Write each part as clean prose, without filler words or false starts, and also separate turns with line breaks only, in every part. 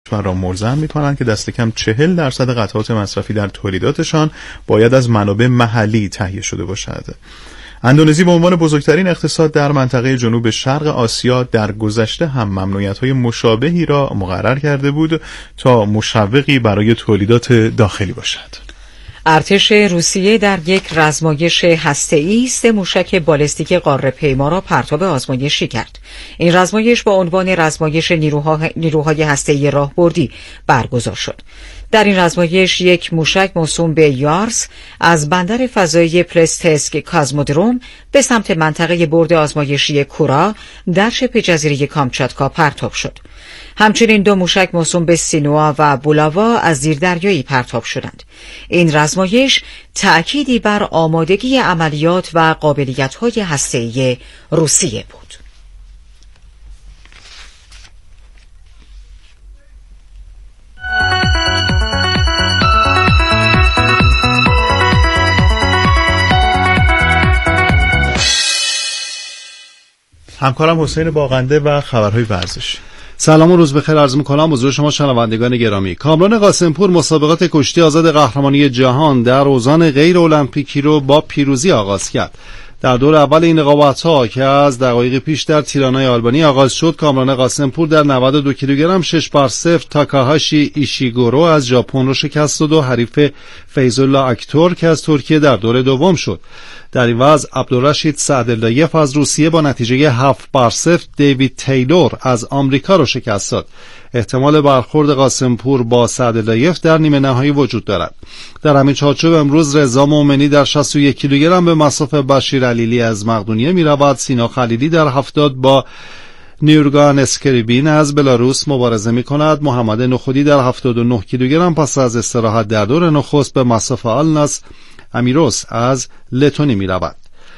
کشور را ملزم می‌کنند که دست کم 40% قطعات مصرفی در تولیداتشان باید از منابع محلی تهیه شده باشد. اندونزی به عنوان بزرگترین اقتصاد در منطقه جنوب شرق آسیا در گذشته هم ممنوعیت‌های مشابهی را مقرر کرده بود تا مشوقی برای تولیدات داخلی باشد.
ارتش روسیه در یک رزمایش هسته‌ای 3 موشک بالستیک قاره پیما را پرتاب آزمایشی کرد. این رزمایش با عنوان رزمایش نیروهای هسته‌ای راهبردی برگزار شد. در این رزمایش یک موشک موسوم به یارس از بندر فضایی پلستسک کازمودروم به سمت منطقه برد آزمایشی کورا در شبه جزیره کامچاتکا پرتاب شد. همچنین 2 موشک موسوم به سینوا و بولاوا از زیردریایی پرتاب شدند. این رزمایش تأکیدی بر آمادگی عملیات و قابلیت‌های هسته‌ای روسیه بود.
همکارم حسین باغنده و خبرهای ورزشی.
سلام و روز بخیر عرض می‌کنم حضور شما شنوندگان گرامی. کامران قاسمپور مسابقات کشتی آزاد قهرمانی جهان در اوزان غیر المپیکی رو با پیروزی آغاز کرد. در دور اول این رقابت‌ها که از دقایق پیش در تیرانای آلبانی آغاز شد، کامران قاسمپور در 92 کیلوگرم 6-0 تاکاهاشی ایشیگورو از ژاپن رو شکست داد و حریف فیض‌الله اکتور که از ترکیه در دور دوم شد. در این وضع عبدالرشید سعداللایف از روسیه با نتیجه 7-0 دیوید تیلور از آمریکا رو شکست داد. احتمال برخورد قاسمپور با سعداللایف در نیمه نهایی وجود دارد. در همین چارچوب امروز رضا مومنی در 61 کیلوگرم به مصاف بشیر علیلی از مقدونیه می رود. سینا خلیلی در 70 با نیورگان اسکریبین از بلاروس مبارزه می کند. محمد نخودی در 79 کیلوگرم پس از استراحت در دور نخست به مصاف آلناس امیروس از لتونی می رود.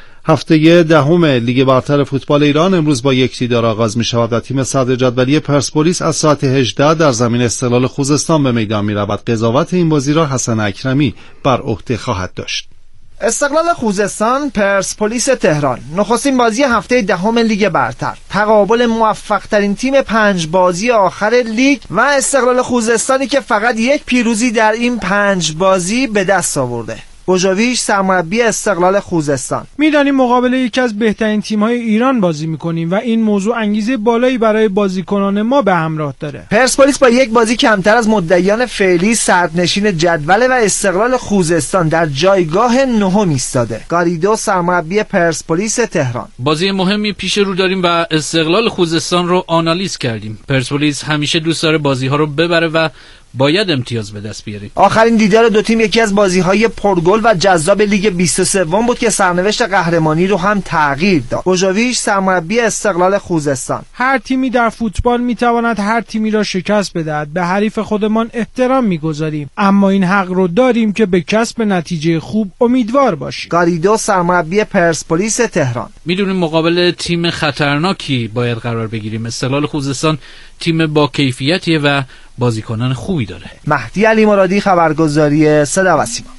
هفته دهم لیگ برتر فوتبال ایران امروز با یک دیدار آغاز می شود و تیم صدر جدولی پرسپولیس از ساعت 18 در زمین استقلال خوزستان به میدان می رود. قضاوت این بازی را حسن اکرمی بر عهده خواهد داشت.
استقلال خوزستان پرسپولیس تهران، نخستین بازی هفته دهم لیگ برتر، تقابل موفق ترین تیم 5 بازی آخر لیگ و استقلال خوزستانی که فقط یک پیروزی در این 5 بازی به دست آورده. بوژویچ سرمربی استقلال خوزستان:
میدانیم مقابل یکی از بهترین تیم‌های ایران بازی می‌کنیم و این موضوع انگیزه بالایی برای بازیکنان ما به همراه داره.
پرسپولیس با یک بازی کمتر از مدعیان فعلی صدرنشین جدول و استقلال خوزستان در جایگاه نهم ایستاده. گاریدو سرمربی پرسپولیس تهران:
بازی مهمی پیش رو داریم و استقلال خوزستان رو آنالیز کردیم. پرسپولیس همیشه دوست داره بازی‌ها رو ببره و باید امتیاز به دست بیاریم.
آخرین دیدار دو تیم یکی از بازی‌های پرگل و جذاب لیگ 23 بود که سرنوشت قهرمانی رو هم تغییر داد. بوژویچ سرمربی استقلال خوزستان:
هر تیمی در فوتبال میتواند هر تیمی را شکست بدهد. به حریف خودمان احترام میگذاریم، اما این حق رو داریم که به کسب نتیجه خوب امیدوار باشیم.
گاریدو سرمربی پرسپولیس تهران:
میدونیم مقابل تیم خطرناکی باید قرار بگیریم. استقلال خوزستان تیم با کیفیتیه و بازیکنان خوبی داره.
مهدی علی مرادی، خبرگزاری صدا و سیما.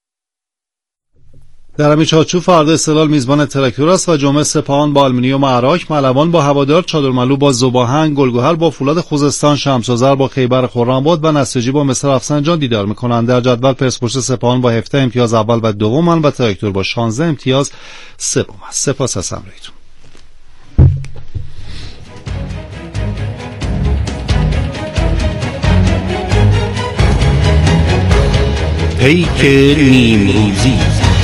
در همین چارچوب فردا استقلال میزبان تراکتور است و جمعه سپاهان با آلومینیوم عراق، ملوان با هوادار، چادرملو با ذوب‌آهن، گلگهر با فولاد خوزستان، شمس‌آذر با خیبر خرم‌آباد و نساجی با مصر رفسنجان دیدار می‌کنند. در جدول پرسپولیس سپاهان با 17 امتیاز اول و دومند و تراکتور با 16 امتیاز سوم است. سپاس از همراهیتون.
پیک نیمروزی.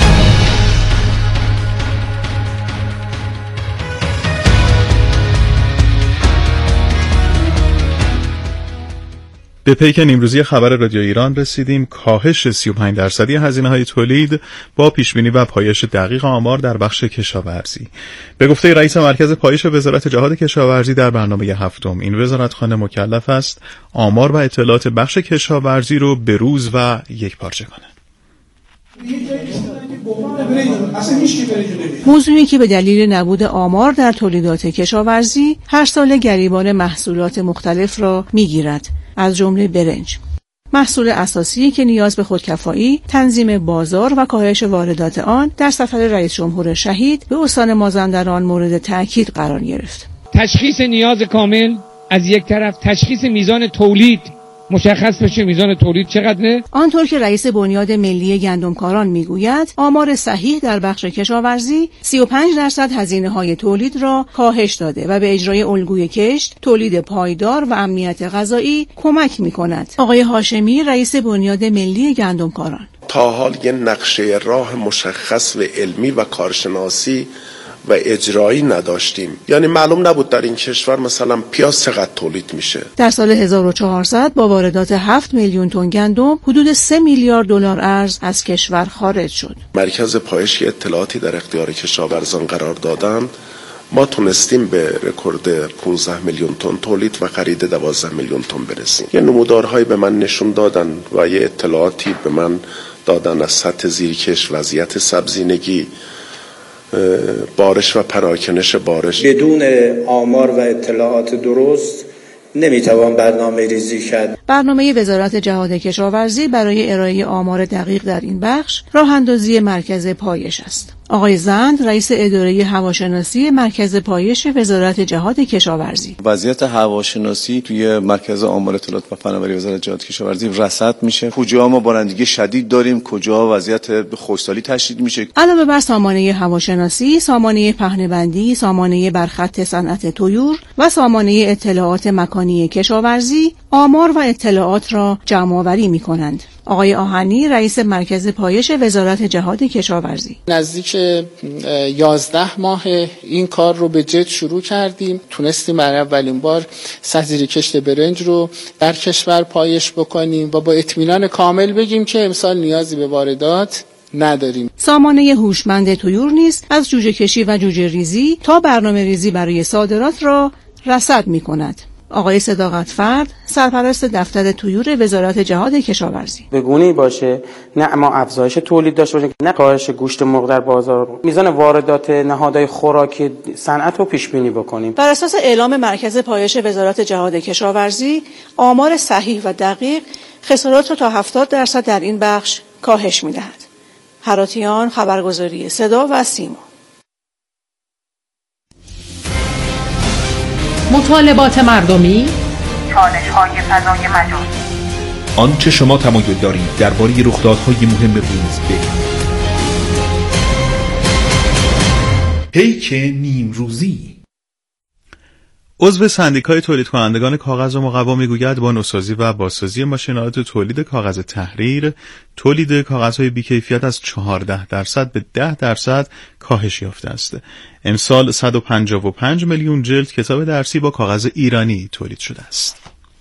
به پیک نیمروزی خبر رادیو ایران رسیدیم. کاهش 35% هزینه‌های تولید با پیشبینی و پایش دقیق آمار در بخش کشاورزی. به گفته رئیس مرکز پایش وزارت جهاد کشاورزی در برنامه هفتم، این وزارتخانه مکلف است آمار و اطلاعات بخش کشاورزی رو بروز و یکپارچه کنه.
موضوعی که به دلیل نبود آمار در تولیدات کشاورزی هر ساله گریبان محصولات مختلف را میگیرد، از جمله برنج، محصول اساسی که نیاز به خودکفایی، تنظیم بازار و کاهش واردات آن در سفر رئیس جمهور شهید به استان مازندران مورد تأکید قرار گرفت.
تشخیص نیاز کامل از یک طرف، تشخیص میزان تولید مشخص بشه میزان تولید چقدره.
آنطور که رئیس بنیاد ملی گندمکاران میگوید آمار صحیح در بخش کشاورزی 35% هزینه‌های تولید را کاهش داده و به اجرای الگوی کشت، تولید پایدار و امنیت غذایی کمک می‌کند. آقای هاشمی رئیس بنیاد ملی گندمکاران:
تا حال یه نقشه راه مشخص و علمی و کارشناسی و اجرایی نداشتیم. یعنی معلوم نبود در این کشور مثلا پیاز چقدر تولید میشه.
در سال 1400 با واردات 7 میلیون تن گندم حدود 3 میلیارد دلار ارز از کشور خارج شد.
مرکز پایش اطلاعاتی در اختیار کشاورزان قرار دادند. ما تونستیم به رکورد 15 میلیون تن تولید و خرید 12 میلیون تن برسیم. یه نمودارهایی به من نشون دادن و یه اطلاعاتی به من دادن از سطح زیرکش، وضعیت سبزینگی، بارش و پراکنش بارش.
بدون آمار و اطلاعات درست نمیتوان برنامه ریزی کرد.
برنامه وزارت جهاد کشاورزی برای ارائه آمار دقیق در این بخش راه اندازی مرکز پایش است. آقای زند رئیس اداره هواشناسی مرکز پایش وزارت جهاد کشاورزی:
وضعیت هواشناسی توی مرکز آمار اطلاعات و فناوری وزارت جهاد کشاورزی رصد میشه. کجا ما بارندگی شدید داریم، کجا وضعیت خشکسالی تشدید میشه.
علاوه بر سامانه هواشناسی، سامانه پهنه‌بندی، سامانه برخط صنعت طیور و سامانه اطلاعات مکانی کشاورزی آمار و اطلاعات را جمع‌آوری می‌کنند. آقای آهنی رئیس مرکز پایش وزارت جهاد کشاورزی:
نزدیک 11 ماه این کار رو به جد شروع کردیم. تونستیم برای اولین بار سطح کشت برنج رو در کشور پایش بکنیم و با اطمینان کامل بگیم که امسال نیازی به واردات نداریم.
سامانه هوشمند طیور نیز از جوجه کشی و جوجه ریزی تا برنامه ریزی برای صادرات را رصد می‌کند. آقای صداقت فرد سرپرست دفتر طیور وزارت جهاد کشاورزی:
به گونه‌ای باشه نه ما افزایش تولید داشته باشیم نه کاهش گوشت مرغ در بازار. میزان واردات نهادهای خوراکی صنعت رو پیش بینی بکنیم.
بر اساس اعلام مرکز پایش وزارت جهاد کشاورزی آمار صحیح و دقیق خسارات را تا 70% در این بخش کاهش می‌دهد. هراتیان، خبرگزاری صدا و سیما.
مطالبات مردمی،
چالش‌های فضای مجازی،
آنچه شما تمایل دارید درباره رخدادهای مهم روز بگویید. پیک نیمروزی.
عضو سندیکای تولید کنندگان کاغذ و مقوا میگوید با نوسازی و بازسازی ماشین‌آلات تولید کاغذ تحریر، تولید کاغذهای بی‌کیفیت از 14% به 10% کاهش یافته است. امسال 155 میلیون جلد کتاب درسی با کاغذ ایرانی تولید شده است.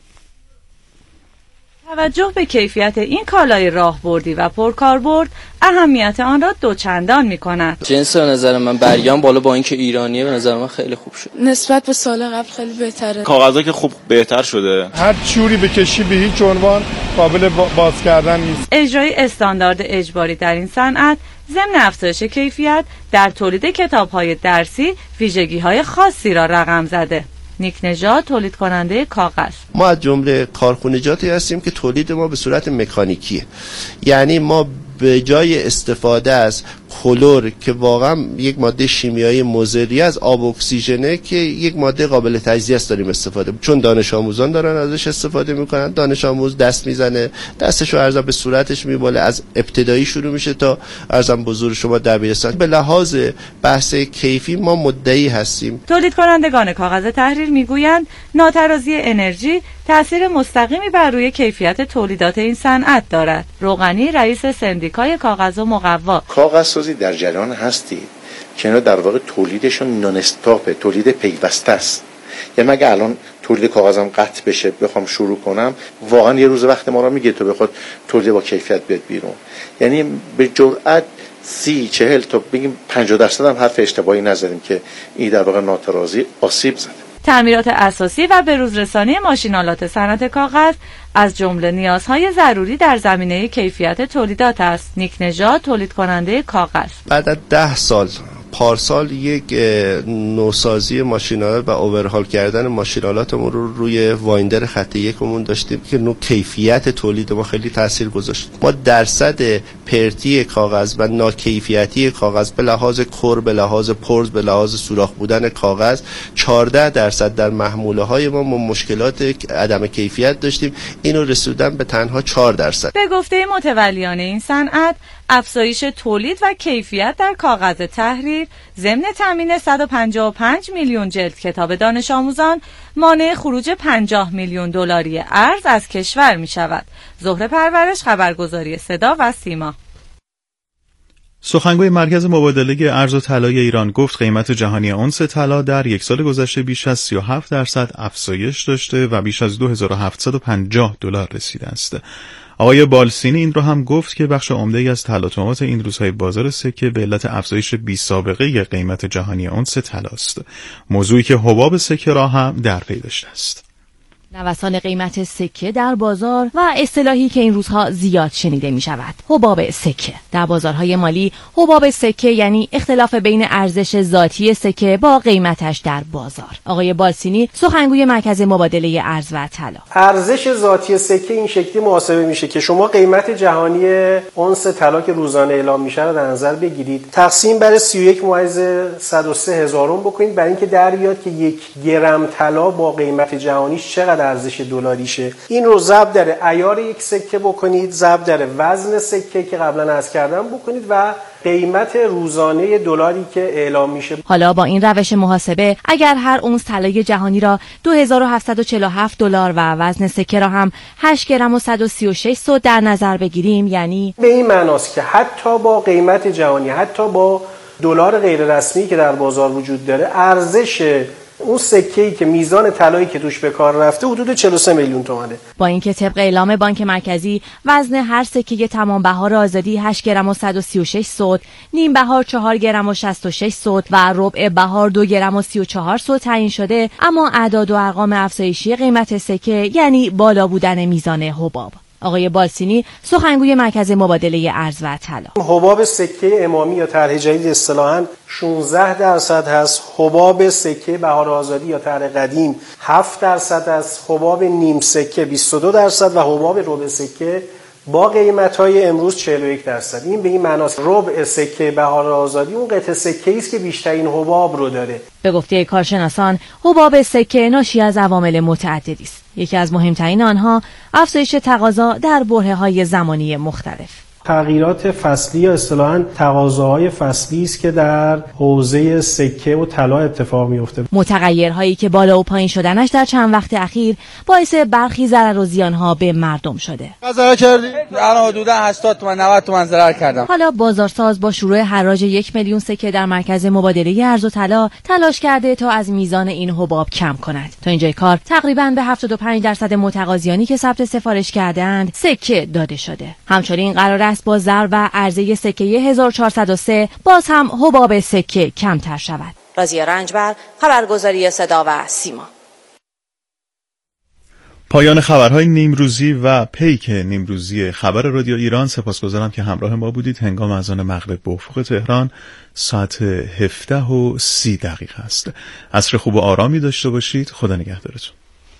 توجه به کیفیت این کالای راهبردی و پرکاربرد اهمیت آن را دوچندان می‌کند.
جنس به نظر من برگم بالا با اینکه ایرانیه به نظر من خیلی خوب شد.
نسبت به سال قبل خیلی بهتره.
کاغذا که خوب بهتر شده. هر چوری بکشی به هیچ عنوان قابل باز کردن نیست.
اجرای استاندارد اجباری در این صنعت ضمن افزایش کیفیت در تولید کتاب‌های درسی ویژگی‌های خاصی را رقم زده. نیک نژاد تولید کننده کاغذ:
ما از جمله کارخانجاتی هستیم که تولید ما به صورت مکانیکیه. یعنی ما به جای استفاده از کلور که واقعا یک ماده شیمیایی مضری از آب اکسیژنه که یک ماده قابل تجزیه است داریم استفاده، چون دانش آموزان دارن ازش استفاده میکنن. دانش آموز دست میزنه، دستشو ارزم به صورتش میباله، از ابتدایی شروع میشه تا ارزم بزرگ شما دبیرستان. به لحاظ بحث کیفی ما مدعی هستیم.
تولید کنندگان کاغذ تحریر میگویند ناترازی انرژی تأثیر مستقیمی بر روی کیفیت تولیدات این صنعت دارد. روغنی رئیس سندیکای کاغذ و مقوا:
کاغذسازی در جریان هستی که اینا در واقع تولیدشون نان استاپه، تولید پیوسته است. یعنی مگه الان تولید کاغذم قطع بشه بخوام شروع کنم واقعا یه روز وقت ما را میگه تو بخواد تولید با کیفیت بیاد بیرون. یعنی به جرئت 30-40 تا بگیم 50% هم حرف اشتباهی نزدیم که این در واقع ناترازی آسیب زده.
تعمیرات اساسی و بروزرسانی ماشین‌آلات صنعت کاغذ از جمله نیازهای ضروری در زمینه کیفیت تولیدات است. نیک نژاد تولید کننده کاغذ:
بعد از 10 سال پارسال یک نوسازی ماشین‌آلات و اوورهال کردن ماشین‌آلاتمون رو روی وایندر خط یکمون داشتیم که نوع کیفیت تولید ما خیلی تاثیر گذاشت. ما درصد پرتی کاغذ و ناکیفیتی کاغذ به لحاظ کور، به لحاظ پرز، به لحاظ سوراخ بودن کاغذ 14% در محموله‌های ما مشکلات عدم کیفیت داشتیم. اینو رسوندن به تنها 4%.
به گفته متولیان این صنعت، افزایش تولید و کیفیت در کاغذ تحریر ضمن تامین 155 میلیون جلد کتاب دانش آموزان مانع خروج 50 میلیون دلاری ارز از کشور می شود. زهره پرورش، خبرگزاری صدا و سیما.
سخنگوی مرکز مبادله ارز و طلای ایران گفت قیمت جهانی اونس طلا در یک سال گذشته بیش از 37% افزایش داشته و بیش از $2750 رسیده است. آقای بالسینی این رو هم گفت که بخش عمده‌ای از تلاطمات این روزهای بازار سکه به علت افزایش بی‌سابقه قیمت جهانی اونس طلا است. موضوعی که حباب سکه را هم در پی داشته است.
نوسان قیمت سکه در بازار و اصطلاحی که این روزها زیاد شنیده می شود، حباب سکه. در بازارهای مالی حباب سکه یعنی اختلاف بین ارزش ذاتی سکه با قیمتش در بازار. آقای بالسینی سخنگوی مرکز مبادله ارز و طلا:
ارزش ذاتی سکه این شکلی محاسبه میشه که شما قیمت جهانی اونس طلا که روزانه اعلام میشه رو در نظر بگیرید، تقسیم بر 31.103 بکنید برای اینکه در بیاد که 1 گرم طلا با قیمت جهانیش چقدر ارزش دلاریشه. این رو ضرب در عیار یک سکه بکنید، ضرب در وزن سکه که قبلا عرض کردم بکنید و قیمت روزانه دلاری که اعلام میشه.
حالا با این روش محاسبه اگر هر اونس طلای جهانی را $2747 و وزن سکه را هم 8 گرم و 136 سود در نظر بگیریم، یعنی
به این معناست که حتی با قیمت جهانی، حتی با دلار غیر رسمی که در بازار وجود داره، ارزش اون سکه‌ای که میزان طلایی که توش به کار رفته حدود 43 میلیون تومانه.
با اینکه طبق اعلام بانک مرکزی وزن هر سکه تمام بهار آزادی 8 گرم و 136 سود، نیم بهار 4 گرم و 66 سود و ربع بهار 2 گرم و 34 سود تعیین شده، اما اعداد و ارقام افزایشی قیمت سکه یعنی بالا بودن میزان حباب. آقای بالسینی سخنگوی مرکز مبادله ارز و طلا:
حباب سکه امامی یا طرح جدید اصطلاحاً 16% هست، حباب سکه بهار آزادی یا طرح قدیم 7% هست، حباب نیم سکه 22% و حباب ربع سکه با قیمت‌های امروز 41%. این به این معناست ربع سکه بهار آزادی اون قطعه سکه‌ای است که بیشترین حباب رو داره.
به گفته کارشناسان حباب سکه ناشی از عوامل متعددی است. یکی از مهمترین آنها افزایش تقاضا در برهه‌های زمانی مختلف.
تغییرات فصلی یا اصطلاحاً تقاضاهای فصلی است که در حوزه سکه و طلا اتفاق میفته.
متغیرهایی که بالا و پایین شدنش در چند وقت اخیر باعث برخی ضرر و زیانها به مردم شده.
ضرر کردی؟ الان حدودا 80 تومن 90 تومن ضرر کردم.
حالا بازارساز با شروع حراج 1 میلیون سکه در مرکز مبادله ارز و طلا تلاش کرده تا از میزان این حباب کم کند. تا اینجای کار تقریباً به 75% متقاضیانی که ثبت سفارش کرده‌اند سکه داده شده. همچنین قرار است با ضرب و عرضه سکه 1403 باز هم حباب سکه کمتر شود.
رازیه رنجبر، خبرگزاری صدا و سیما.
پایان خبرهای نیمروزی و پیک نیمروزی خبر رادیو ایران. سپاسگزارم که همراه ما بودید. هنگام اذان مغرب به افق تهران ساعت 17:30 است. عصر خوب و آرامی داشته باشید. خدا نگهدارتون.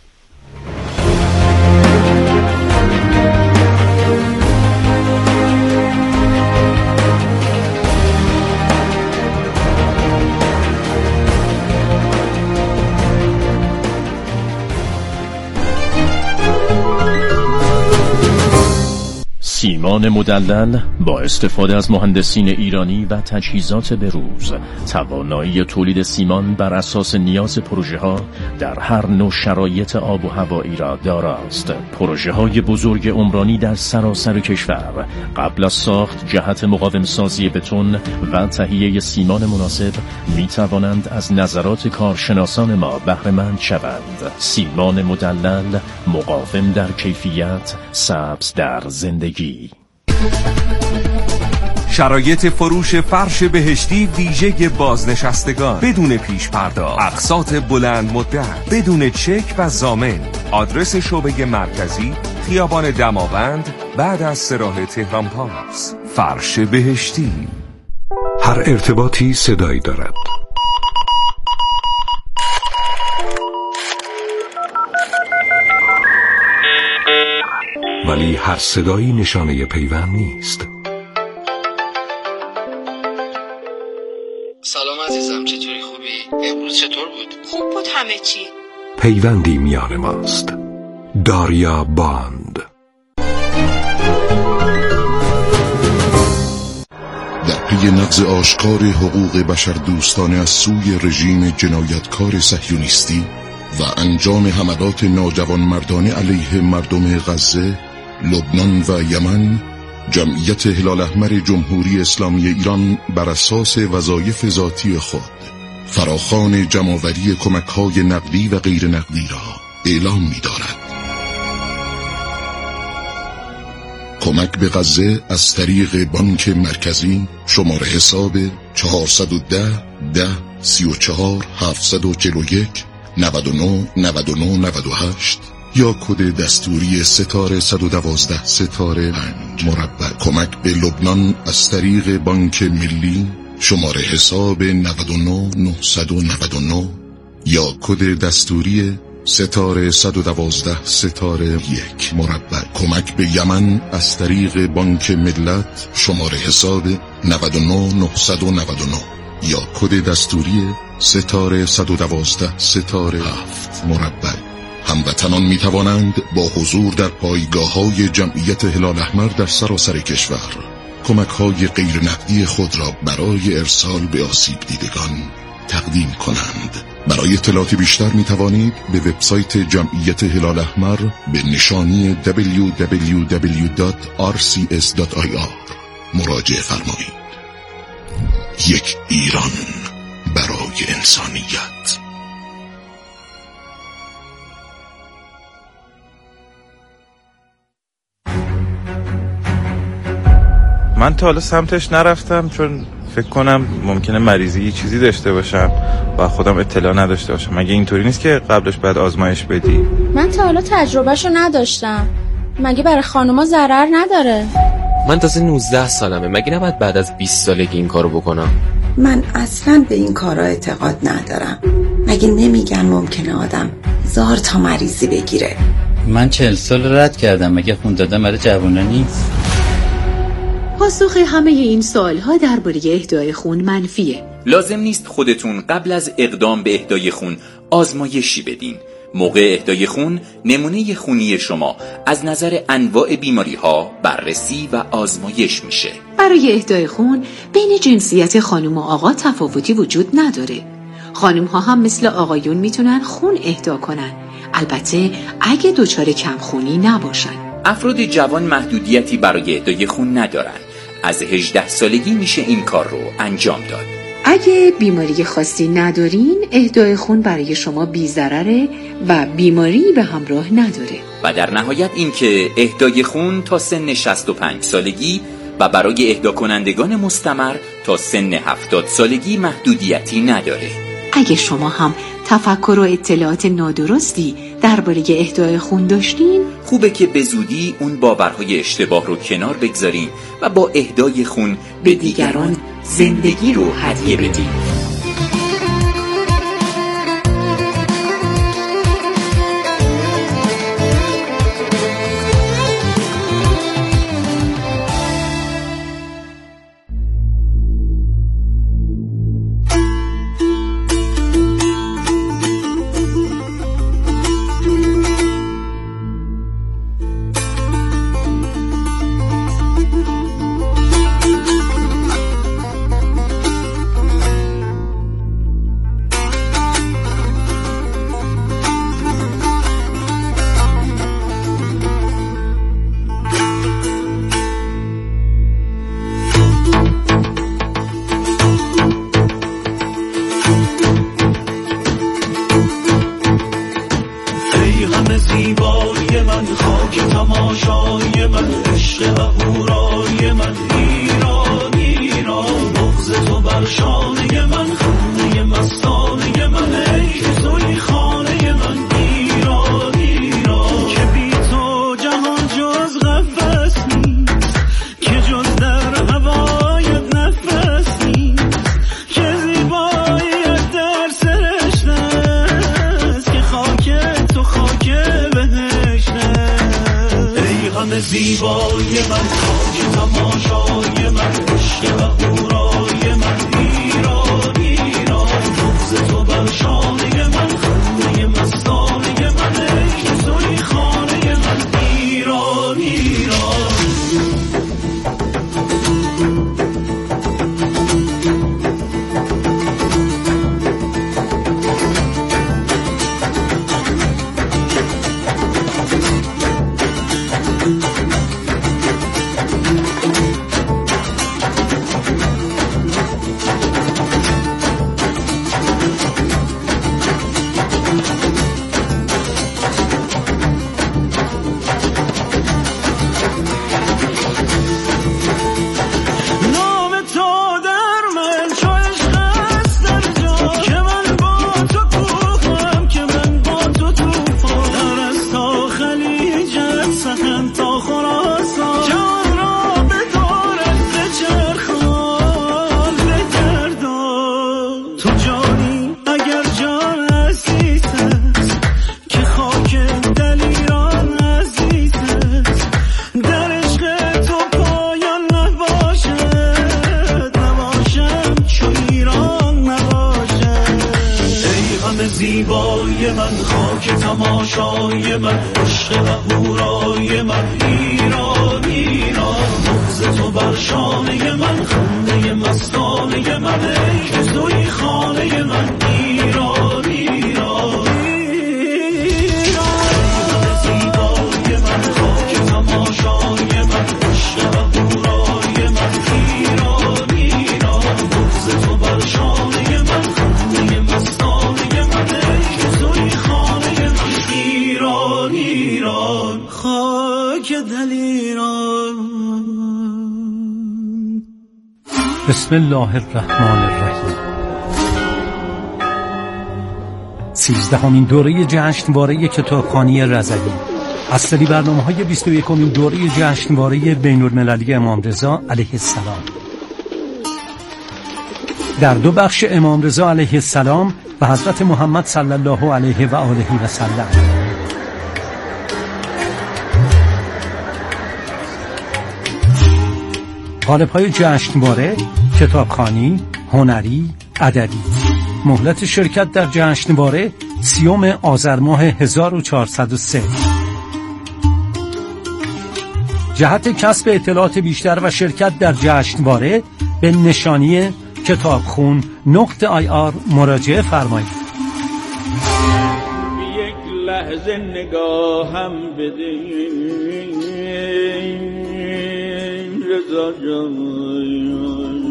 سیمان مدلل با استفاده از مهندسین ایرانی و تجهیزات بروز توانایی تولید سیمان بر اساس نیاز پروژه ها در هر نوع شرایط آب و هوایی را داراست. پروژه های بزرگ عمرانی در سراسر کشور قبل از ساخت جهت مقاوم سازی بتون و تهیه سیمان مناسب می توانند از نظرات کارشناسان ما بهره مند شوند. سیمان مدلل، مقاوم در کیفیت، سبز در زندگی.
شرایط فروش فرش بهشتی ویژه بازنشستگان بدون پیش پرداخت، اقساط بلند مدت بدون چک و ضامن. آدرس شعبه مرکزی خیابان دماوند بعد از سراح تهران پاس. فرش بهشتی.
هر ارتباطی صدایی دارد. ولی هر صدایی نشانه پیوند نیست.
سلام عزیزم، چطوری؟ خوبی؟ امروز چطور بود؟
خوب بود همه چی.
پیوندی میان ماست. داریا باند.
در پی نقض آشکار حقوق بشر دوستانه از سوی رژیم جنایتکار صهیونیستی و انجام حملات ناجوانمردانه علیه مردم غزه، لبنان و یمن، جمعیت هلال احمر جمهوری اسلامی ایران بر اساس وظایف ذاتی خود فراخوان جمع‌آوری کمک‌های نقدی و غیر نقدی را اعلام می‌دارد. کمک به غزه از طریق بانک مرکزی شماره حساب 410 10 34 741 99 99 98 یا کد دستوری ستاره 112 ستاره 5 مربع. کمک به لبنان از طریق بانک ملی شماره حساب 99 999 یا کد دستوری ستاره 112 ستاره 1 مربع. کمک به یمن از طریق بانک ملت شماره حساب 99 999 یا کد دستوری ستاره 112 ستاره 7 مربع. هموطنان می توانند با حضور در پایگاه‌های جمعیت هلال احمر در سراسر کشور کمک‌های غیر نقدی خود را برای ارسال به آسیب دیدگان تقدیم کنند. برای اطلاعات بیشتر می توانید به وبسایت جمعیت هلال احمر به نشانی www.rcs.ir مراجعه فرمایید. یک ایران برای انسانیت.
من تا حالا سمتش نرفتم چون فکر کنم ممکنه مریضی یه چیزی داشته باشم و خودم اطلاع نداشته باشم. مگه اینطوری نیست که قبلش باید آزمایش بدی؟
من تا حالا تجربهشو نداشتم. مگه برای خانوما ضرر نداره؟
من تازه 19 سالمه. مگه نباید بعد از 20 سالگی این کارو بکنم؟
من اصلا به این کارا اعتقاد ندارم. مگه نمیگن ممکنه آدم 1000 تا مریضی بگیره؟
من 40 سال رد کردم. مگه خون دادن برای جوونا نیست؟
پاسخ همه این سوالها درباره اهدای خون منفیه.
لازم نیست خودتون قبل از اقدام به اهدای خون آزمایشی بدین. موقع اهدای خون نمونه خونی شما از نظر انواع بیماری‌ها بررسی و آزمایش میشه.
برای اهدای خون بین جنسیت خانم و آقا تفاوتی وجود نداره. خانم‌ها هم مثل آقایون میتونن خون اهدا کنن، البته اگه دچار کمخونی نباشن.
افراد جوان محدودیتی برای اهدای خون ندارن. از 18 سالگی میشه این کار رو انجام داد.
اگه بیماری خاصی ندارین، اهدای خون برای شما بی‌ضرره و بیماری به همراه نداره.
و در نهایت این که اهدای خون تا سن 65 سالگی و برای اهدا کنندگان مستمر تا سن 70 سالگی محدودیتی نداره.
اگه شما هم تفکر و اطلاعات نادرستی درباره اهدای خون داشتین،
خوبه که به زودی اون باورهای اشتباه رو کنار بگذارین و با اهدای خون به دیگران زندگی رو هدیه بدین.
که جز در هوای نفس نیست.
همه زیبای من، خاک تماشای من، عشق و هورای من، ایران ایران، بغض تو بر شانه من، خنده مستانه من، ای توی خانه من، ایران ایران. زیبای من، خاک تماشای من، عشق و هورای من، ایران ایران، بغض تو بر شانه من، خنده مستانه من، ای توی خانه من، ایران ایران. زیبای من، خاک تماشای من، عشق و هورای من، ایران ایران، بغض تو بر شانه من، خنده مستانه من، ایران ایران، خاک دل ایران.
بسم الله الرحمن الرحیم. 13مین دوره جشنواره کتابخوانی رضوی از سری برنامه‌های 21مین دوره جشنواره بین‌المللی امام رضا علیه السلام. در دو بخش امام رضا علیه السلام و حضرت محمد صلی الله علیه و آله و سلم. قالب‌های جشنواره: کتابخوانی، هنری، ادبی. مهلت شرکت در جشنواره 30 آذر ماه 1403. جهت کسب اطلاعات بیشتر و شرکت در جشنواره به نشانی کتابخون.ir مراجعه فرمایید.
یک لحظه نگاهم بدین رضا جان.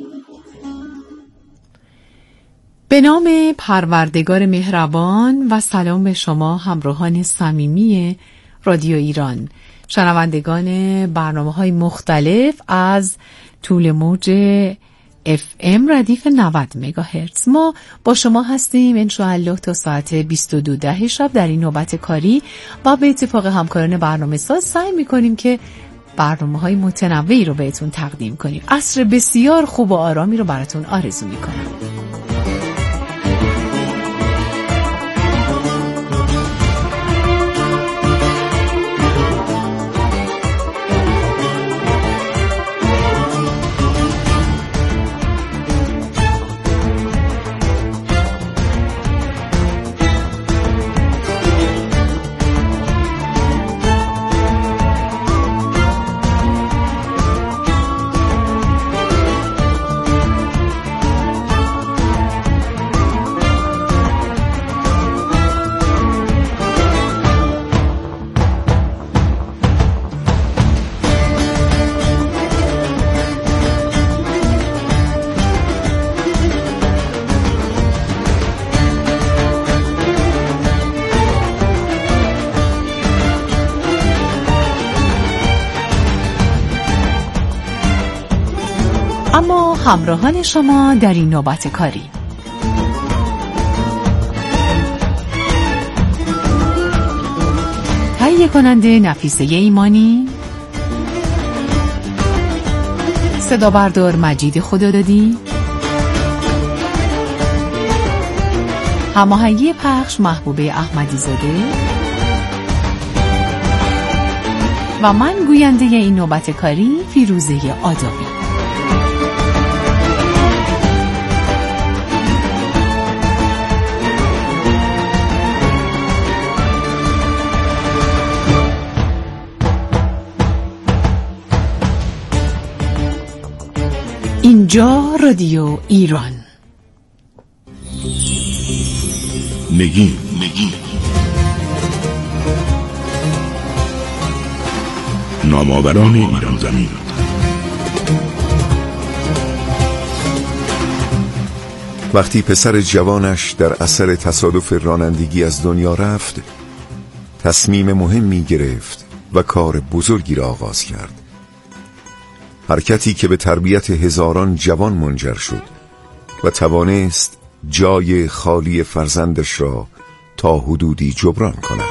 به نام پروردگار مهربان و سلام به شما همراهان صمیمی رادیو ایران، شنوندگان برنامه‌های مختلف از طول موج FM ردیف 90 مگاهرتز. ما با شما هستیم انشاءالله تا ساعت 22:10 شب در این نوبت کاری و به اتفاق همکاران برنامه ساز سعی می‌کنیم که برنامه‌های متنوعی رو بهتون تقدیم کنیم. عصر بسیار خوب و آرامی رو براتون آرزو می‌کنم. اما همراهان شما در این نوبت کاری تهیه کننده نفیسه ایمانی، صدا بردار مجید خدادادی، هماهنگی پخش محبوبه احمدی زاده، و من گوینده این نوبت کاری فیروزه آدابی. اینجا رادیو ایران.
نگین نامآوران ایران زمین.
وقتی پسر جوانش در اثر تصادف رانندگی از دنیا رفت، تصمیم مهمی گرفت و کار بزرگی را آغاز کرد. حرکتی که به تربیت هزاران جوان منجر شد و توانست جای خالی فرزندش را تا حدودی جبران کند.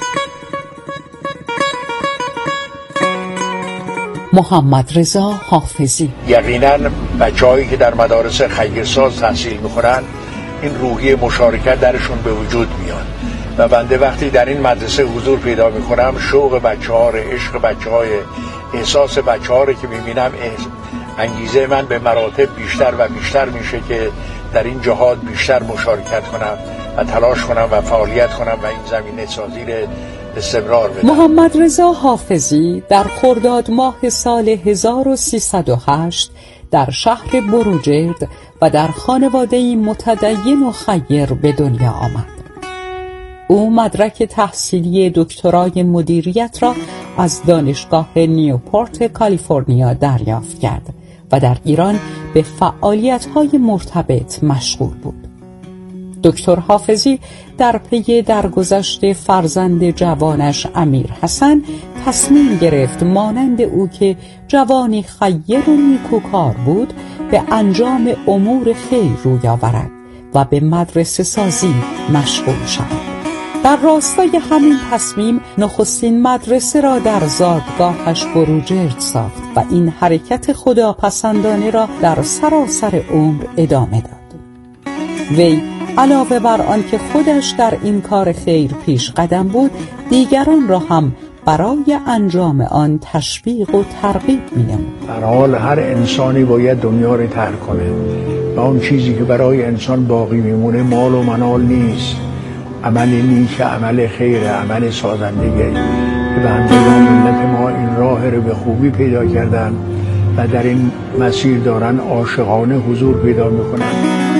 محمد رضا حافظی.
یقینا بچه‌هایی که در مدارس خیرساز تحصیل می‌کنند این روحیه مشارکت درشون به وجود میاد و بنده وقتی در این مدرسه حضور پیدا می‌کنم شوق بچه‌ها، عشق بچه‌های، احساس بچه‌ها رو که می‌بینم انگیزه من به مراتب بیشتر و بیشتر میشه که در این جهاد بیشتر مشارکت کنم و تلاش کنم و فعالیت کنم و این زمینه سازی رو استمرار بدم.
محمد رضا حافظی در خرداد ماه سال 1308 در شهر بروجرد و در خانواده‌ای متدین و خیر به دنیا آمد. او مدرک تحصیلی دکترای مدیریت را از دانشگاه نیوپورت کالیفرنیا دریافت کرد و در ایران به فعالیت‌های مرتبط مشغول بود. دکتر حافظی در پی درگذشت فرزند جوانش امیر حسن تصمیم گرفت مانند او که جوانی خیر و نیکوکار بود به انجام امور خیر روی آورد و به مدرسه سازی مشغول شد. در راستای همین تصمیم نخستین مدرسه را در زادگاهش بروجرد ساخت و این حرکت خداپسندانه را در سراسر عمر ادامه داد. وی علاوه بر آن که خودش در این کار خیر پیش قدم بود، دیگران را هم برای انجام آن تشویق و ترغیب می‌نمود.
در حال هر انسانی باید دنیا را ترک کنه و اون چیزی که برای انسان باقی میمونه مال و منال نیست، عمل نیک، عمل خیر، عمل سازندگی. بندگان ملت ما این راه رو به خوبی پیدا کردن و در این مسیر دارن عاشقانه حضور پیدا میکنن.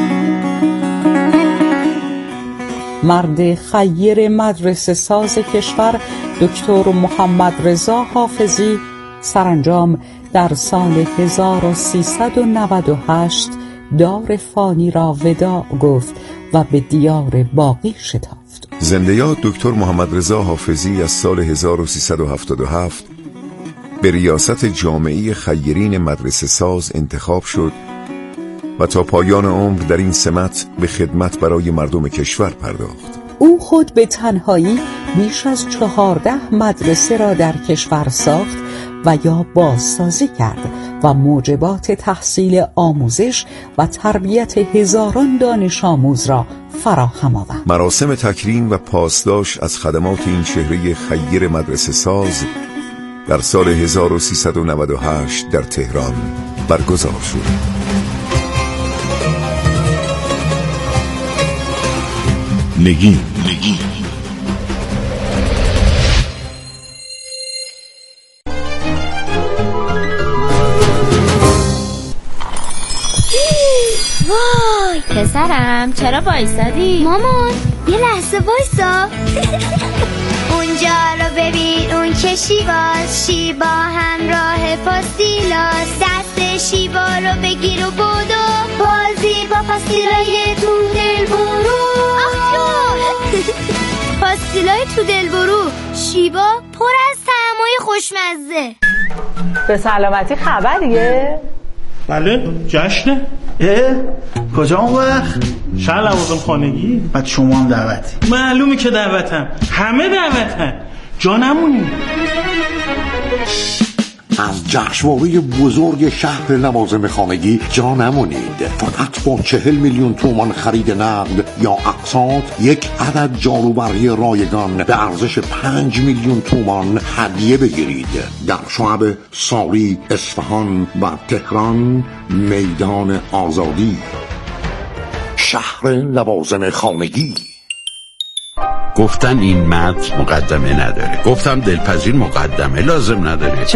مرد خیر مدرسه ساز کشور دکتر محمد رضا حافظی سرانجام در سال 1398 دار فانی را وداع گفت و به دیار باقی شتافت.
زنده یاد دکتر محمد رضا حافظی از سال 1377 به ریاست جامعه خیرین مدرسه ساز انتخاب شد و تا پایان عمر در این سمت به خدمت برای مردم کشور پرداخت.
او خود به تنهایی بیش از 14 مدرسه را در کشور ساخت و یا بازسازی کرد و موجبات تحصیل آموزش و تربیت هزاران دانش آموز را فراهم آورد.
مراسم تکریم و پاسداشت از خدمات این چهره خیر مدرسه ساز در سال 1398 در تهران برگزار شد.
نگین
وای پسرم چرا وایسادی؟
مامان یه لحظه وایسا. اونجا رو ببین، اون که شیواست، شیبا همراه پاستیلاست. دست شیبا رو بگیر و بدو، بازی با پاستیلای تو دل برو. پاستیلای تو دل برو، شیبا پر از طعمای خوشمزه.
به سلامتی خبریه؟
بله جشنه. کجا اون وقت؟ شهر لوازم خانگی. بعد شما هم دعوتی؟ معلومه که دعوتم، همه دعوتن، جا نمونی.
جشنواره بزرگ شهر لوازم خانگی جا نمونید. فقط با 40 میلیون تومان خرید نقد یا اقساط یک عدد جاروبرقی رایگان به ارزش 5 میلیون تومان هدیه بگیرید. در شعب ساری، اصفهان و تهران، میدان آزادی. شهر لوازم خانگی.
گفتن این متن مقدمه نداره، گفتم دلپذیر مقدمه لازم نداره.